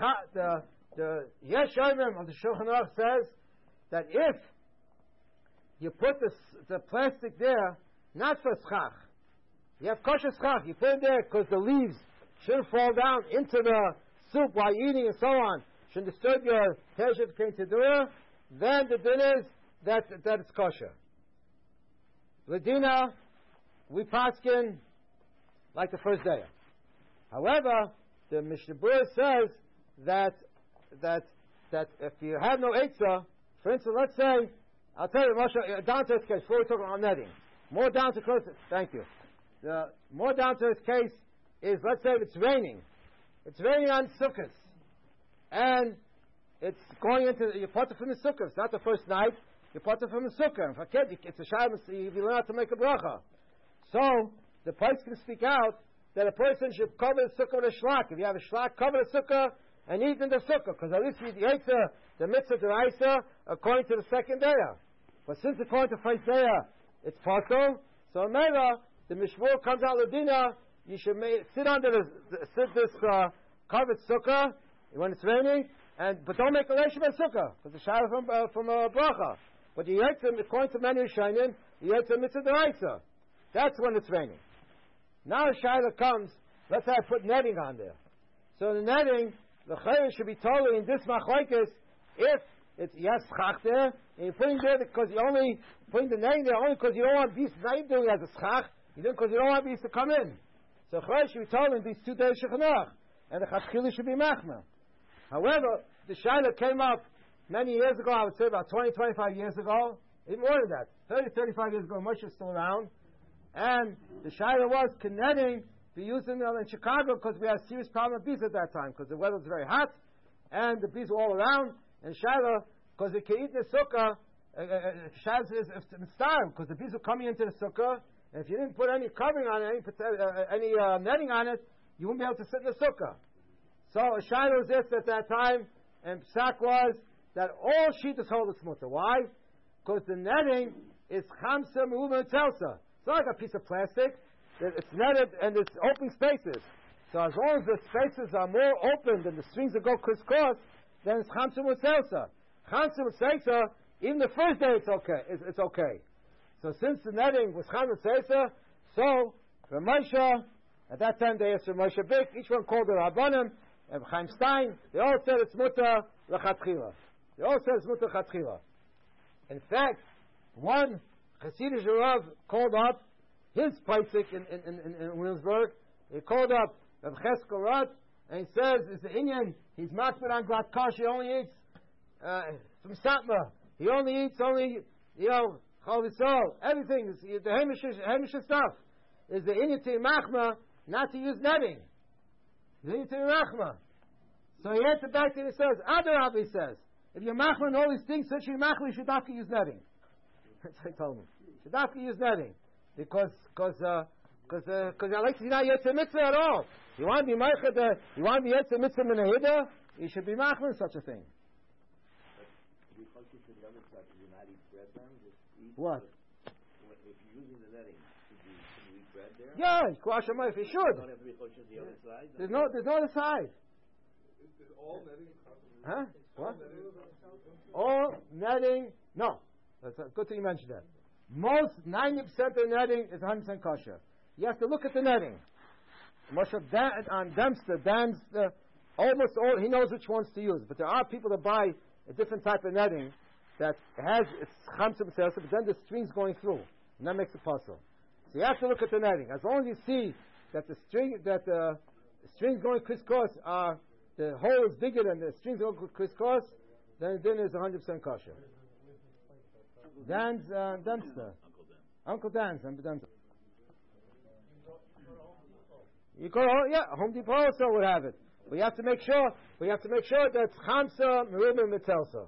Yesh Omrim of the Shulchan Aruch says that if you put the plastic there, not for schach, you have kosher schach, you put it there because the leaves shouldn't fall down into the soup while eating and so on, shouldn't disturb your Teshuv Kein Tedurah, then the din is that it's kosher. Ladina, we paskin like the first day. However, the Mishnah Berurah says that if you have no eitzah, for instance, let's say, I'll tell you, Moshe, down to this case, before we talk about netting, more down to close. Thank you. The more down to this case is, let's say, it's raining. It's raining on Sukkot, and it's going into you put it from the Sukkot. It's not the first night. You put it from the Sukkot. If a kid, it's a Shabbos, you learn how to make a bracha. So the place can speak out that a person should cover the sukkah with a shlak. If you have a shlak, cover the sukkah, and eat in the sukkah, because at least you ate the mitzvah deraisa according to the second day. But since according to first day, it's possible, so Mela, the Mishmur comes out Ladina, you should sit under this covered sukkah when it's raining, but don't make a relation by sukkah, because the shadow from a bracha. But you ate them, according to many Rishonim, you ate the mitzvah deraisa. That's when it's raining. Now the shadow comes, let's say I put netting on there. So the netting, the chayr should be totally in this machlokes if it's schach there, and you're putting there because you only putting the netting there only because you don't want beasts. Not doing it as a schach, you do it because you don't want beasts to come in. So chayr should be totally in these 2 days shechanach, and the chatchila should be machma. However, the shaila came up many years ago. I would say about 20, 25 years ago, even more than that. 30, 35 years ago, Moshe was still around, and the shaila was can netting be used in Chicago because we had a serious problem with bees at that time because the weather was very hot and the bees were all around. And Shiloh, because they can eat in the sukkah, Shiloh is style because the bees were coming into the sukkah, and if you didn't put any covering on it, any netting on it, you wouldn't be able to sit in the sukkah. So Shiloh was this at that time, and Psak was that all sheetas hold its mutter. Why? Because the netting is chamsa me'uma telsa. It's not like a piece of plastic. It's netted and it's open spaces. So as long as the spaces are more open than the strings that go crisscross, then it's chamsum u'tzelsa. Chamsum u'tzelsa, even the first day it's okay. It's okay. So since the netting was chamsum u'tzelsa, so Ramosha, at that time they asked Ramosha Bik, each one called it Rabbanim, and Chaim Stein, they all said it's mutter l'chatchila. They all said it's mutter l'chatchila. In fact, one Hasidic Rav called up his Paisik in Williamsburg. He called up Rav Cheskel Rut, and he says, it's the Inyan, he's makbid on Glat Kash, he only eats from Satma. He only eats Chol Yisrael, everything, the Hamish stuff. Is the Inyan to Machma not to use netting. The Inyan to Machma. So he answered back and he says, Adarab, he says, if you're Machma and all these things, since you're Machma, you should have to use netting. That's what he told me. You should have to use netting. Because I like to see not Yetzir Mitzvah at all. You want to be Meichad, you want to be Yetzir Mitzvah Menahida, you should be Machman in such a thing. What? If you're using the netting, should you eat bread there? Yeah, Kwash Hamayif, you should. Don't have to be close to the other side? There's no other side. Is all netting? Huh? What? All netting, no. That's a good thing you mentioned that. Most 90% of the netting is 100% kosher. You have to look at the netting. Moshe on Dempster, Dan's almost all he knows which ones to use. But there are people that buy a different type of netting that has its chamsum selsa, but then the string's going through, and that makes it possible. So you have to look at the netting. As long as you see that the strings going crisscross the hole is bigger than the strings going crisscross, then the dinner is 100% kosher. Dan's Dempster. Uncle Dan's Dempster. You go, Home Depot also would have it. But you have to make sure. That it's Chamsa Meribim Mitzelsa.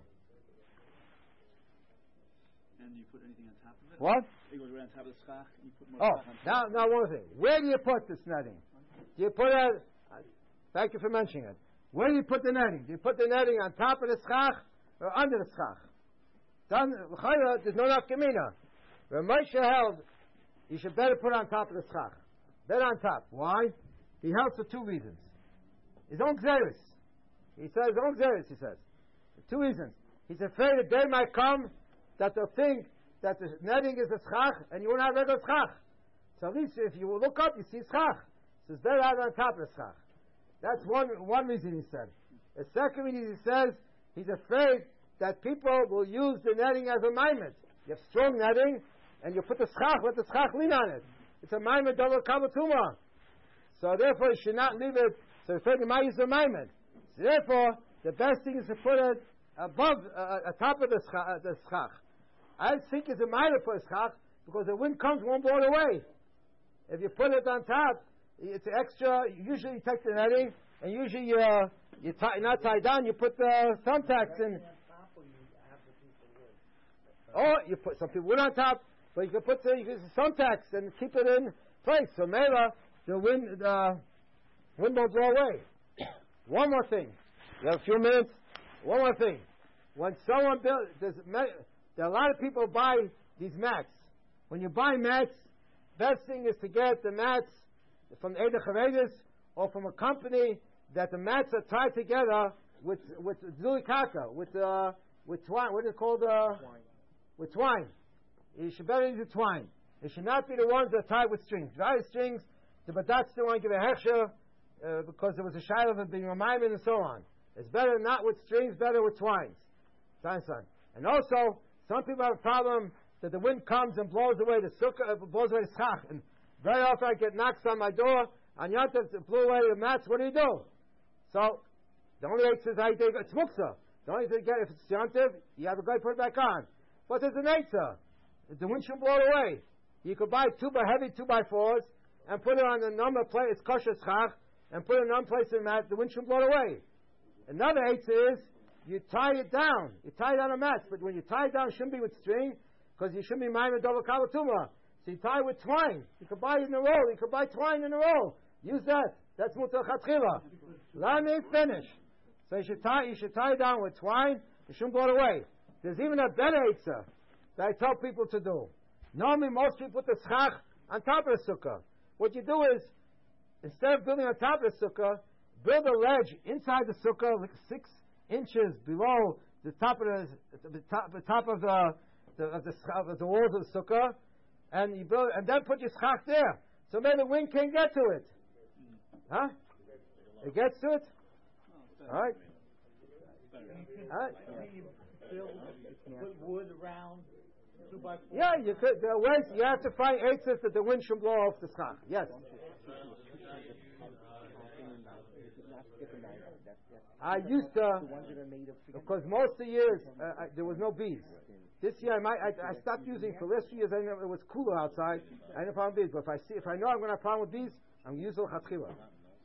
And you put anything on top of it? What? It goes right on top of the schach, and you put more Oh, schach on top. now one thing. Where do you put this netting? Do you put it? Thank you for mentioning it. Where do you put the netting? Do you put the netting on top of the schach or under the schach? There's no nafkamina. Ramosha held you should better put it on top of the schach. Better on top. Why? He held for 2 reasons. His own xeris. He says his own xeris, he says. 2 reasons. He's afraid a day might come that they'll think that the netting is a schach and you won't have regular schach. So at least if you look up, you see schach. So it's better to have it on top of the schach. That's one reason he said. The second reason he says he's afraid that people will use the netting as a maimed. You have strong netting, and you put the schach, let the schach lean on it. It's a maimed double kabatuma. So therefore, you should not leave it. So afraid you might use the maimed. So therefore, the best thing is to put it above, atop of the schach. I think it's a maimed for a schach because the wind comes, won't blow it away. If you put it on top, it's extra. Usually, you take the netting, and usually you're not tied down. You put the thumbtacks in. Or you put some people wood on top, but you can put the thumbtacks and keep it in place. So Mela, the wind won't blow away. One more thing. You have a few minutes? One more thing. When someone builds, there are a lot of people buy these mats. When you buy mats, best thing is to get the mats from Eder Chavedis or from a company that the mats are tied together with zulikaka, with twine. What is it called? Twine. With twine. You should better use twine. It should not be the ones that are tied with strings. Tied strings, the Badat still want to give a hechsher because there was a shiloh of being reminded and so on. It's better not with strings, better with twines. And also, some people have a problem that the wind comes and blows away the sukkah, blows away the schach. And very often I get knocks on my door, on Yantav, it blew away the mats, what do you do? So, the only way says, it's muksa. The only thing to get, if it's Yantav, you have a guy put it back on. But there's an eitzah. The wind shouldn't blow it away. You could buy heavy 2x4s and put it on the number plate, it's kosher schach, and put it in one place in the mat, the wind shouldn't blow it away. Another eitzah is, you tie it down. You tie it on a mat, but when you tie it down, it shouldn't be with string, because you shouldn't be miming double kavatuma. So you tie it with twine. You could buy it in a roll. You could buy twine in a roll. Use that. That's mutar chatchila. Let me finish. So you should tie it down with twine. It shouldn't blow it away. There's even a better eitzah that I tell people to do. Normally, most people put the schach on top of the sukkah. What you do is, instead of building on top of the sukkah, build a ledge inside the sukkah, like 6 inches below the top of the top of the walls of the sukkah, and you build, and then put your schach there, so then the wind can't get to it. Huh? It gets to it. All right. All right. Put wood around 2x4. Yeah, you could. There are ways. You have to find eitzes that the wind should blow off the schach. Yes. I used to, because most of the years there was no bees. This year I stopped using. For the last few years it was cooler outside. I didn't find bees. But if I know I'm going to have a problem with bees, I'm going to use l'chatchila.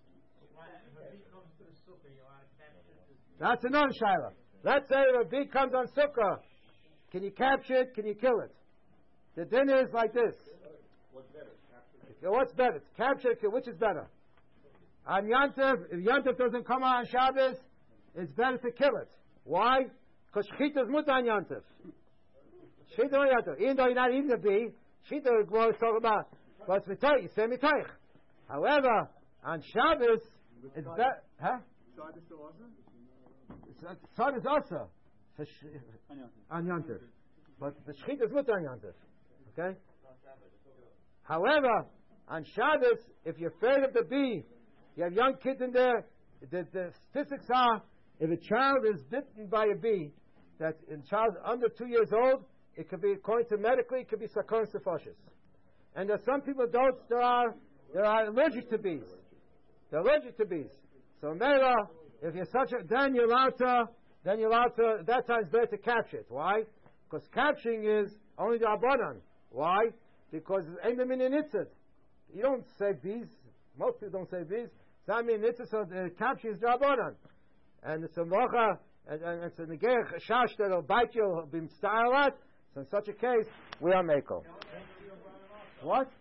That's another shaila. Let's say if a bee comes on sukkah, can you capture it? Can you kill it? The din is like this. What's better? Capture it, kill. Which is better? On Yantav, if Yantav doesn't come out on Shabbos, it's better to kill it. Why? Because Shechita is mutar on Yantav. Shechita on Yantav. Even though you're not eating the bee, Shechita is what we're talking about. But it's mitoich, you say mitoich. However, on Shabbos, it's better. Huh? Shabbos still also? Son is also on Yantav. But the Shechita is mutar on Yantav. Okay? However, on Shabbos, if you're afraid of the bee, you have young kids in there, the statistics are, if a child is bitten by a bee, that a child under 2 years old, it could be, according to medically, it could be sakonis nefashos. And there's some people that are allergic to bees. They're allergic to bees. So Mela, if you're then you're allowed to, at that time it's better to capture it. Why? Because capturing is only the Abanan. Why? Because it's ain't the minionitzit. You don't save bees. Most people don't save bees. So I mean, it's so the capture is the Abanan. And it's a mocha, and it's a negeich shash that'll bite you, be stylat. So in such a case, we are meko. What?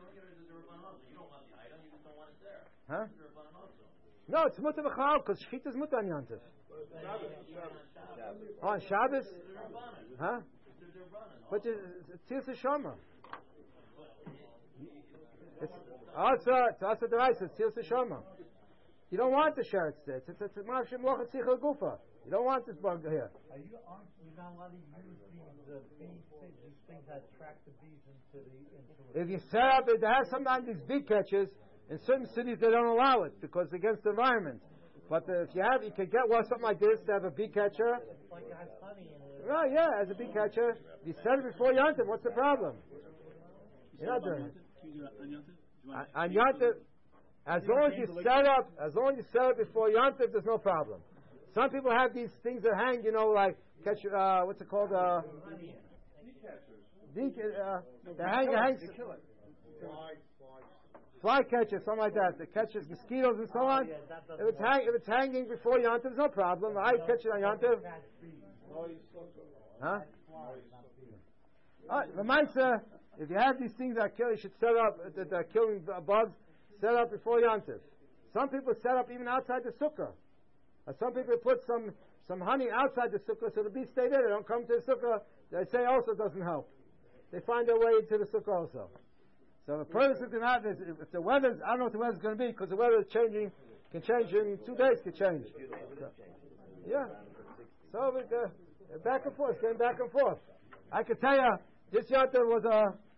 Huh? No, it's mutar b'chal because shechita is mutar on Yantav. On Shabbos? Huh? But it's tzil shoma. It's also the rice. It's tzil shoma. You don't want the sheretz there. It's mashim locha tzichel gufa. You don't want this bug here. Aren't you not allowed to use these things that attract the bees into If you set up, they have sometimes these bee catchers. In certain cities they don't allow it because it's against the environment. But if you can get something like this to have a bee catcher. It's like it has honey in it. Right, yeah, as a bee catcher. If you set it before Yantav, what's the problem? You're not doing it. On Yantav, as long as you set it before Yantav, there's no problem. Some people have these things that hang, like catch. What's it called? Fly catcher, something like that. That catches mosquitoes and so on. If it's hanging before Yantav, there's no problem. I catch it on Yantav. Huh? If you have these things that kill, you should set up that are killing bugs. Set up before Yantav. Some people set up even outside the sukkah. Some people put some honey outside the sukkah so the bees stay there. They don't come to the sukkah. They say also doesn't help. They find their way into the sukkah also. So the purpose is going to have is if the weather's, I don't know what the weather's going to be because the weather is changing, can change in 2 days, can change. So, yeah. So back and forth, came back and forth. I could tell you this yontif was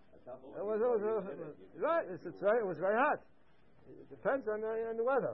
right. It's right. It was very hot. It depends on the weather.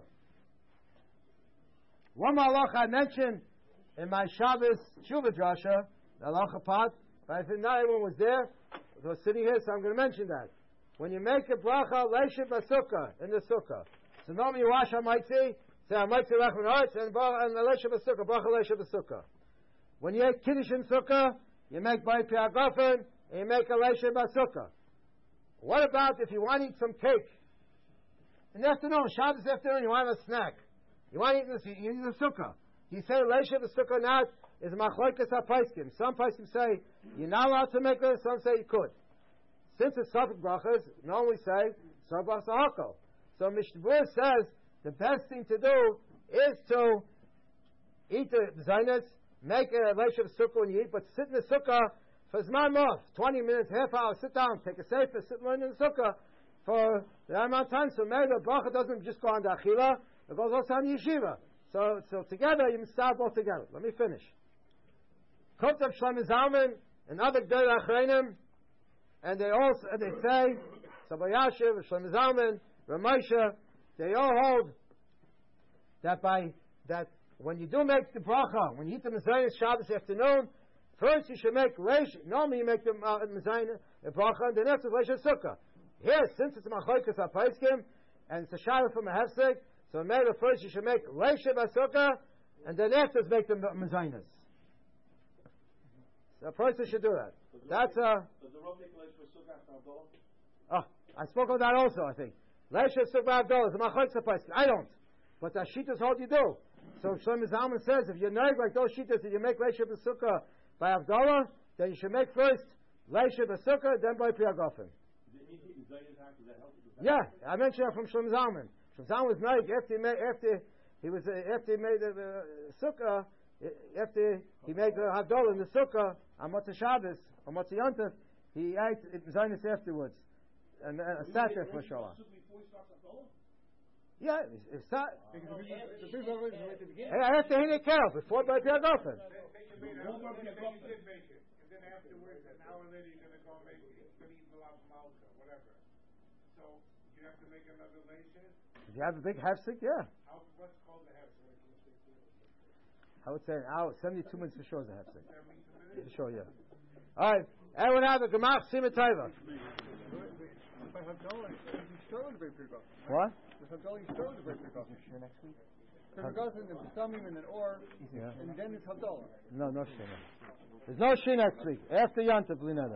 One more halacha I mentioned in my Shabbos Tshuva drasha, the halacha part, but I think not everyone was there. I was sitting here, so I'm going to mention that. When you make a bracha, leisha b'sukkah, in the sukkah. So normally you wash hamaitzi, say hamaitzi rachman ha'aretz, and leisha b'sukkah, bracha leisha b'sukkah. When you make kiddush in sukkah, you make bai pi'agafen, and you make a leisha b'sukkah. What about if you want to eat some cake? In the afternoon, Shabbos afternoon, you want to have a snack. You want to eat this, you eat the sukkah. You say leisha b'sukkah not is machlokes hapaiskim. Some paiskim say you're not allowed to make it, some say you could. Since it's Safek brachas, normally say Sarbach Sahako. So Mishnah says the best thing to do is to eat the zaynas, make a leisha b'sukkah when you eat, but sit in the sukkah for zman off, 20 minutes, half hour, sit down, take a sefer, sit in the sukkah for the amount of time. So maybe the bracha doesn't just go on the achila, it goes also on the yeshiva. So together you must start both together. Let me finish. Kotov Shlomo Zalman and other Gdolei Achreinim, and they say Saba Yashiv, Shlomo Zalman, Ramosha, they all hold that when you do make the bracha, when you eat the mezainis Shabbos afternoon, first you should make reish. Normally you make the mezainis bracha, and then after reish sukkah. Here, since it's machlokes hapaiskim and it's a shayla from a hefsek, so maybe first you should make reish b'sukkah, and then after make the mezainis. So a person should do that. That's Does the Rav make reish b'sukkah after Havdalah? I spoke of that also, I think. Reish b'sukkah Havdalah is a machlokes hapaiskim. I don't. But the Shitas hold you do. So Shlomo Zalman says, if you're nervous like those Shitas, if you make Reish b'sukkah by Havdalah, then you should make first Reish b'sukkah, then by Priyagofen. Yeah, I mentioned that from Shlomo Zalman. Shlomo Zalman was nervous after he made the sukkah, after he made the Havdalah in the sukkah on Motzei Shabbos or Motzei Yontif, he ate Zaynis afterwards and sat there for a show. Yeah, it's not. I have to hang it careful before by Pierre Goffin. And then afterwards, an hour later, you're going to go make it. You're going to eat Malach Malka, whatever. So you have to make another leisha. If you have a big hefsek, yeah. What's called the hefsek? I would say an hour, 72 minutes for sure is a hefsek. 72 minutes? For sure, yeah. All right, everyone have a Gemach Simatayva. What? Sure next week? Next and then it's Havdalah. No Shina. There's no Shina next week. After Yontif, Linada.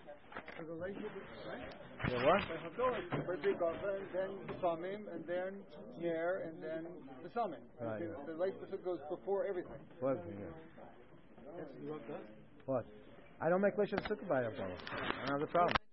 Yeah, what? Then Samim, and then Ner, and then the Samim. Right. The Leish B'sukkah goes before everything. What? Yeah. What? I don't make Leish B'sukkah by Havdalah. I don't have the problem.